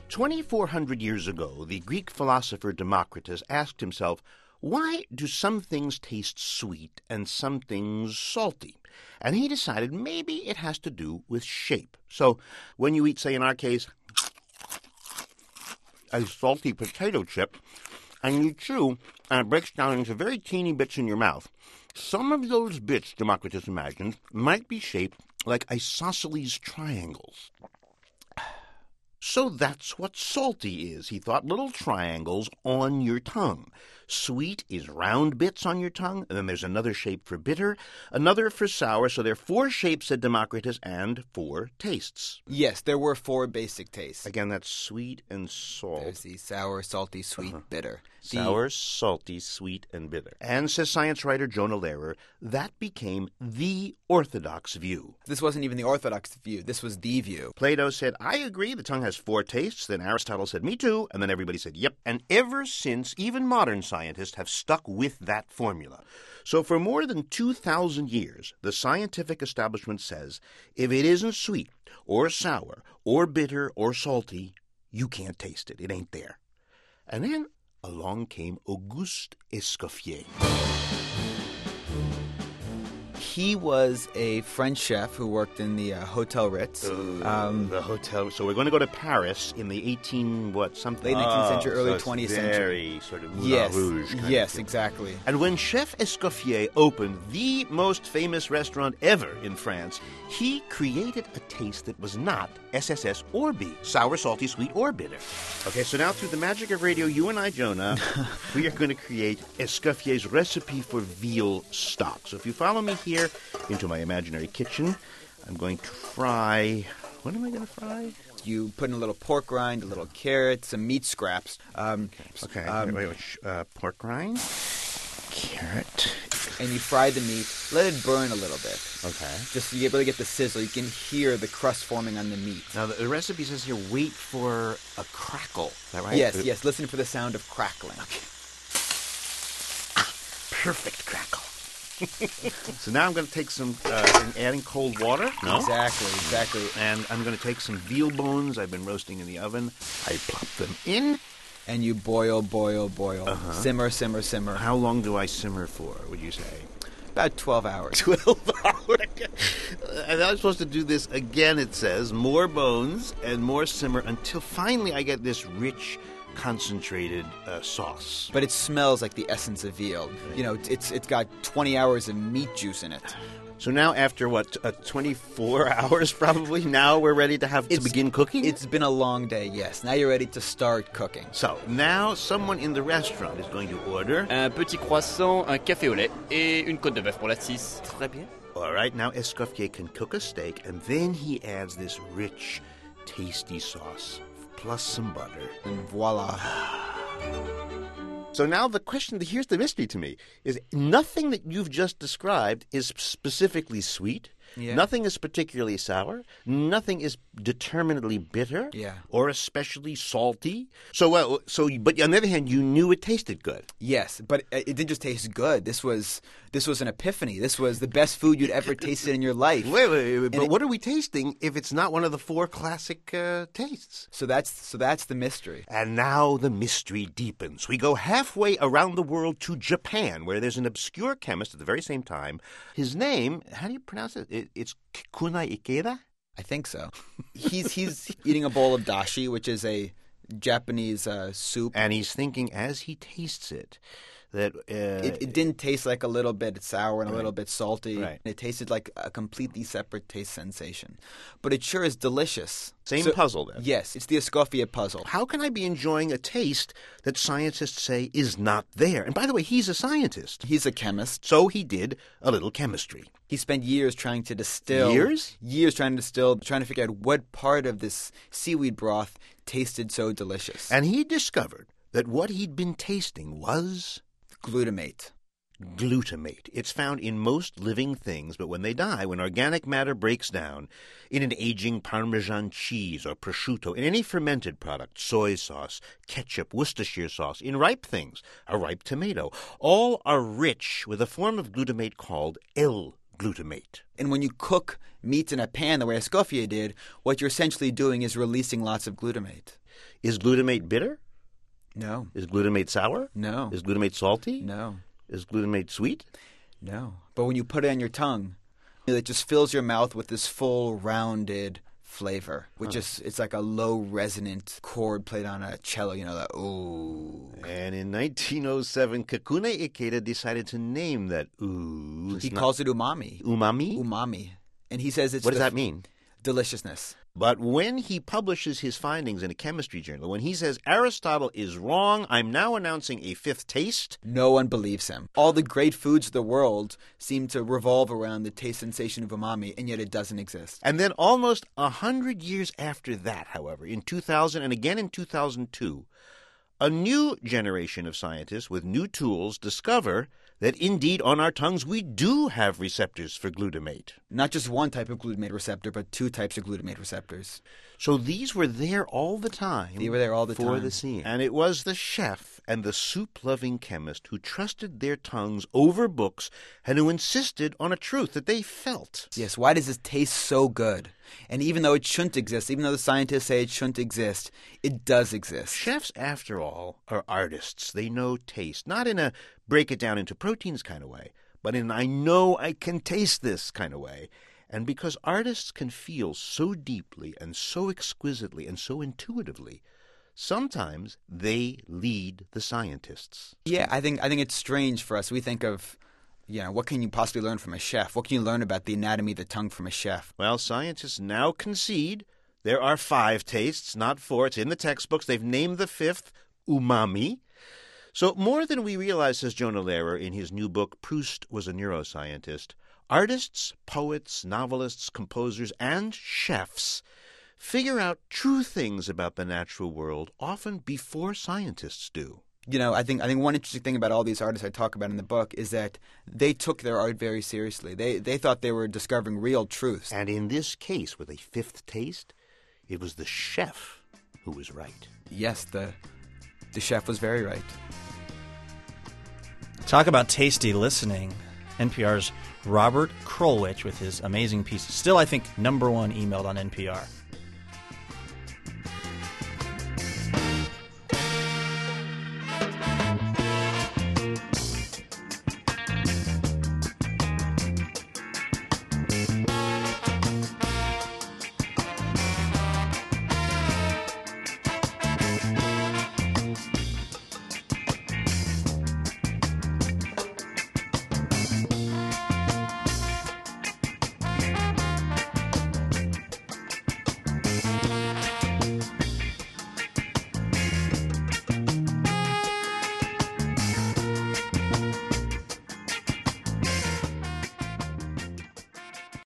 2,400 years ago, the Greek philosopher Democritus asked himself, why do some things taste sweet and some things salty? And he decided maybe it has to do with shape. So when you eat, say in our case, a salty potato chip, and you chew, and it breaks down into very teeny bits in your mouth, some of those bits, Democritus imagined, might be shaped like isosceles triangles. So that's what salty is, he thought, little triangles on your tongue. Sweet is round bits on your tongue, and then there's another shape for bitter, another for sour, so there are 4 shapes, said Democritus, and 4 tastes. Yes, there were 4 basic tastes. Again, that's sweet and salt. There's the sour, salty, sweet, bitter. Sour, salty, sweet, and bitter. And, says science writer Jonah Lehrer, that became the orthodox view. This wasn't even the orthodox view. This was the view. Plato said, I agree, the tongue has 4 tastes. Then Aristotle said, me too. And then everybody said, yep. And ever since, even modern scientists have stuck with that formula. So for more than 2,000 years, the scientific establishment says, if it isn't sweet or sour or bitter or salty, you can't taste it. It ain't there. And then along came Auguste Escoffier. He was a French chef who worked in the Hotel Ritz. The hotel. So we're going to go to Paris in the late 19th century, early 20th century. Very sort of Moulin Rouge kind Yes, of thing. exactly. And when Chef Escoffier opened the most famous restaurant ever in France, he created a taste that was not SSS or B, sour, salty, sweet, or bitter. Okay, so now through the magic of radio, you and I, Jonah, we are going to create Escoffier's recipe for veal stock. So if you follow me here into my imaginary kitchen, I'm going to fry... What am I going to fry? You put in a little pork rind, a little carrot, some meat scraps. Wait. Pork rind, carrot. And you fry the meat. Let it burn a little bit. Okay. Just so you really get the sizzle. You can hear the crust forming on the meat. Now, the recipe says here, wait for a crackle. Is that right? Yes. Listen for the sound of crackling. Okay. Perfect crackle. So now I'm going to take some, adding cold water. No? Exactly. And I'm going to take some veal bones I've been roasting in the oven. I plop them in. And you boil. Uh-huh. Simmer. How long do I simmer for, would you say? About 12 hours. 12 hours. And I'm supposed to do this again, it says. More bones and more simmer until finally I get this rich, concentrated sauce. But it smells like the essence of veal. Right. You know, it's got 20 hours of meat juice in it. So now after, 24 hours probably, now we're ready to begin cooking? It's been a long day, yes. Now you're ready to start cooking. So now someone in the restaurant is going to order... Un petit croissant, un café au lait et une côte de bœuf pour la 6. Très bien. All right, now Escoffier can cook a steak, and then he adds this rich, tasty sauce, plus some butter. And voila. So now here's the mystery to me, is nothing that you've just described is specifically sweet. Yeah. Nothing is particularly sour. Nothing is determinately bitter. Yeah. Or especially salty. But on the other hand, you knew it tasted good. Yes, but it didn't just taste good. This was an epiphany. This was the best food you'd ever tasted in your life. Wait. But what are we tasting if it's not one of the 4 classic tastes? So that's the mystery. And now the mystery deepens. We go halfway around the world to Japan, where there's an obscure chemist at the very same time. His name, how do you pronounce it? It's Kunai Ikeda? I think so. He's eating a bowl of dashi, which is a Japanese soup. And he's thinking as he tastes it that... It didn't taste like a little bit sour and a little bit salty. Right. It tasted like a completely separate taste sensation. But it sure is delicious. Same puzzle then. Yes, it's the Escoffier puzzle. How can I be enjoying a taste that scientists say is not there? And by the way, he's a scientist. He's a chemist. So he did a little chemistry. He spent years trying to distill. Years? Years trying to distill, trying to figure out what part of this seaweed broth tasted so delicious. And he discovered that what he'd been tasting was... glutamate. Glutamate. It's found in most living things, but when they die, when organic matter breaks down, in an aging Parmesan cheese or prosciutto, in any fermented product, soy sauce, ketchup, Worcestershire sauce, in ripe things, a ripe tomato, all are rich with a form of glutamate called L-glutamate. And when you cook meat in a pan the way Escoffier did, what you're essentially doing is releasing lots of glutamate. Is glutamate bitter? No. Is glutamate sour? No. Is glutamate salty? No. Is glutamate sweet? No. But when you put it on your tongue, it just fills your mouth with this full, rounded flavor, which is it's like a low resonant chord played on a cello, that ooh. And in 1907, Kakune Ikeda decided to name that ooh. He calls it umami. Umami? Umami. And he says it's What does that mean? Deliciousness. But when he publishes his findings in a chemistry journal, when he says Aristotle is wrong, I'm now announcing a fifth taste, no one believes him. All the great foods of the world seem to revolve around the taste sensation of umami, and yet it doesn't exist. And then almost 100 years after that, however, in 2000 and again in 2002, a new generation of scientists with new tools discover that indeed on our tongues we do have receptors for glutamate. Not just one type of glutamate receptor, but two types of glutamate receptors. So these were there all the time. They were there all the time. For the seeing. And it was the chef and the soup-loving chemist who trusted their tongues over books and who insisted on a truth that they felt. Yes, why does this taste so good? And even though it shouldn't exist, even though the scientists say it shouldn't exist, it does exist. Chefs, after all, are artists. They know taste, not in a break it down into proteins kind of way, but in I know I can taste this kind of way. And because artists can feel so deeply and so exquisitely and so intuitively, sometimes they lead the scientists. Yeah, I think it's strange for us. We think of, what can you possibly learn from a chef? What can you learn about the anatomy of the tongue from a chef? Well, scientists now concede there are 5 tastes, not 4. It's in the textbooks. They've named the 5th umami. So more than we realize, says Jonah Lehrer in his new book, Proust Was a Neuroscientist, artists, poets, novelists, composers, and chefs figure out true things about the natural world often before scientists do. I think one interesting thing about all these artists I talk about in the book is that they took their art very seriously. They thought they were discovering real truths. And in this case, with a 5th taste, it was the chef who was right. Yes, the chef was very right. Talk about tasty listening. NPR's Robert Krulwich with his amazing piece. Still, I think, #1 emailed on NPR.